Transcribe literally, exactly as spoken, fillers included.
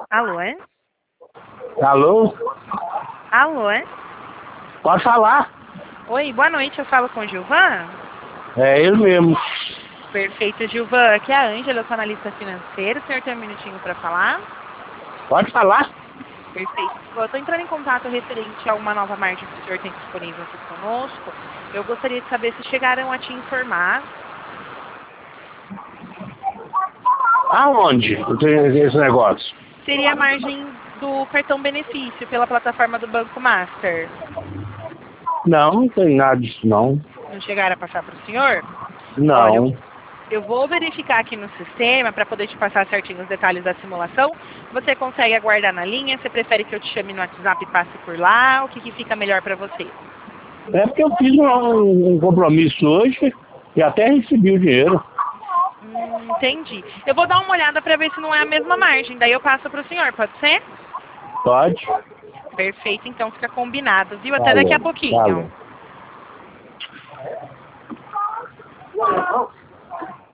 Alô, é? Alô? Alô, é? Pode falar? Oi, boa noite, eu falo com o Gilvan? É ele mesmo. Perfeito, Gilvan. Aqui é a Ângela, eu sou analista financeira. O senhor tem um minutinho para falar? Pode falar? Perfeito. Eu estou entrando em contato referente a uma nova margem que o senhor tem disponível aqui conosco. Eu gostaria de saber se chegaram a te informar. Aonde eu tenho esse negócio? Seria a margem do cartão benefício pela plataforma do Banco Master. Não, não tem nada disso não. Não chegaram a passar para o senhor? Olha, eu, Não. eu vou verificar aqui no sistema para poder te passar certinho os detalhes da simulação. Você consegue aguardar na linha? Você prefere que eu te chame no WhatsApp e passe por lá? O que, que fica melhor para você? É porque eu fiz um, um compromisso hoje e até recebi o dinheiro. Hum, entendi. Eu vou dar uma olhada para ver se não é a mesma margem. Daí eu passo para o senhor, pode ser? Pode? Perfeito, então fica combinado, viu? Até daqui a Falou, pouquinho. falou.